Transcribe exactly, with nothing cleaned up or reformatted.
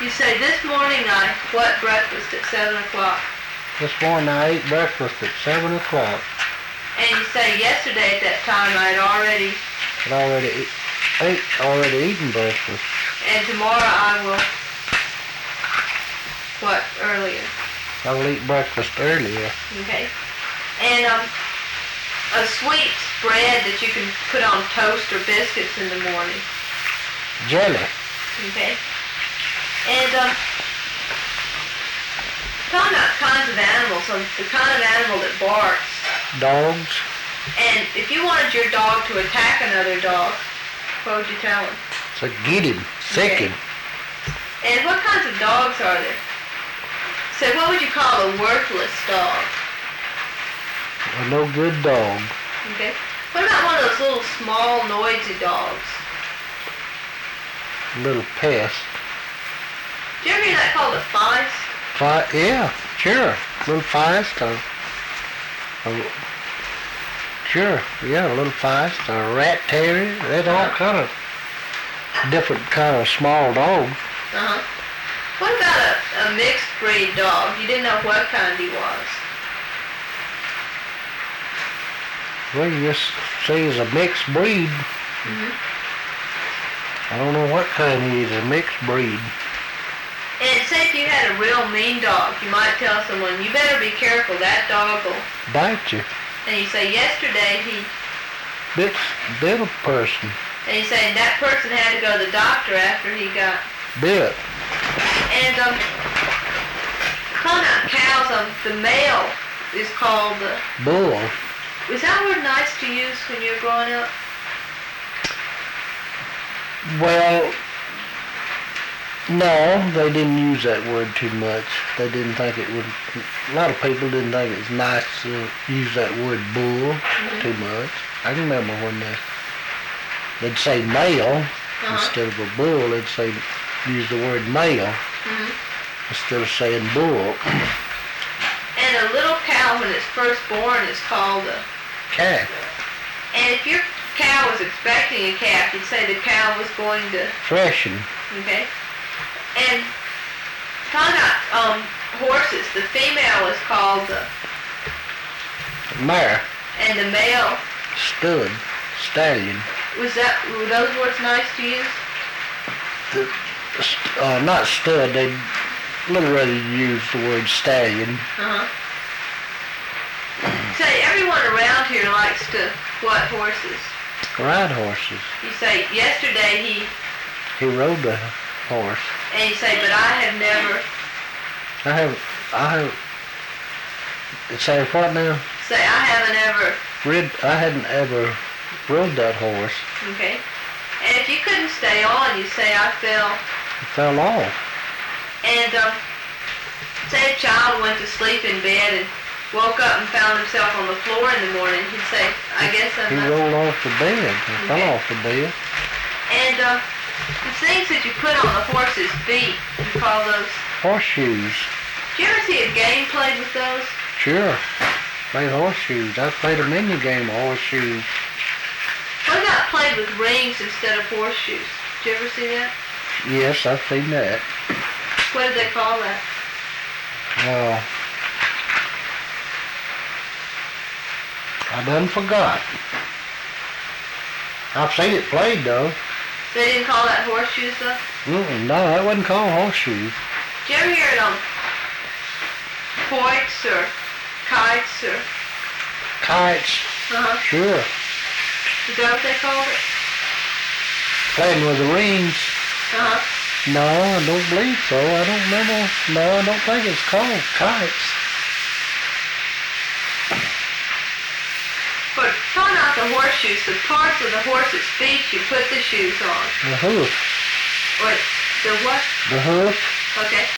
You say, this morning I what breakfast at seven o'clock. This morning I ate breakfast at seven o'clock. And you say, yesterday at that time I had already... I'd already eat, ate, already eaten breakfast. And tomorrow I will... What, earlier? I will eat breakfast earlier. Okay. And um, a sweet spread that you can put on toast or biscuits in the morning. Jelly. Okay. And um, talking about kinds of animals, um, the kind of animal that barks. Dogs. And if you wanted your dog to attack another dog, what would you tell him? So get him, sick him. And what kinds of dogs are there? So what would you call a worthless dog? A no good dog. Okay. What about one of those little small noisy dogs? A little pest. Do you ever hear that called a feist? Fi- yeah, sure. A little feist. Or, or, sure, yeah, a little feist. A rat terrier. There's all kind of different kind of small dogs. Uh-huh. What about a, a mixed breed dog? You didn't know what kind he was. Well, you just say he's a mixed breed. Mm-hmm. I don't know what kind he is, a mixed breed. And say if you had a real mean dog, you might tell someone, you better be careful, that dog will... Bite you. And you say, yesterday he... Bit, bit a person. And you say, that person had to go to the doctor after he got... Bit. And, um... talking about cows, um, the male is called the... Bull. Was that word nice to use when you were growing up? Well, no, they didn't use that word too much. They didn't think it would, a lot of people didn't think it was nice to use that word bull mm-hmm. too much. I remember when they, they'd say male uh-huh. instead of a bull, they'd say, use the word male mm-hmm. instead of saying bull. And a little cow when it's first born is called a calf. And if your cow was expecting a calf, you'd say the cow was going to... Freshen. Okay. And talking about um, horses, the female is called the... Mare. And the male... Stud. Stallion. Was that, were those words nice to use? The, uh, not stud, they'd a little rather use the word stallion. Uh-huh. Say, everyone around here likes to what horses? Ride horses. You say, yesterday he... He rode the horse. And you say, but I have never... I have... I have... Say what now? Say, I haven't ever... Rid, I hadn't ever rode that horse. Okay. And if you couldn't stay on, you say, I fell... I fell off. And, um... say a child went to sleep in bed and woke up and found himself on the floor in the morning, he'd say, I guess I'm He not... rolled off the bed. He okay. fell off the bed. And, uh, the things that you put on the horse's feet, you call those... Horseshoes. Did you ever see a game played with those? Sure. Played horseshoes. I played a mini game of horseshoes. What about played with rings instead of horseshoes? Did you ever see that? Yes, I've seen that. What did they call that? Uh, I done forgot. I've seen it played, though. They didn't call that horseshoes, though? Mm-mm, no, that wasn't called horseshoes. Did you ever hear it on points or kites or... Kites? Uh-huh. Sure. Is that what they called it? Playing with the rings. Uh-huh. No, I don't believe so. I don't remember. No, I don't think it's called kites. But talking about the horseshoes, the parts of the horse's feet you put the shoes on. The hoof. What? The what? The hoof. Okay.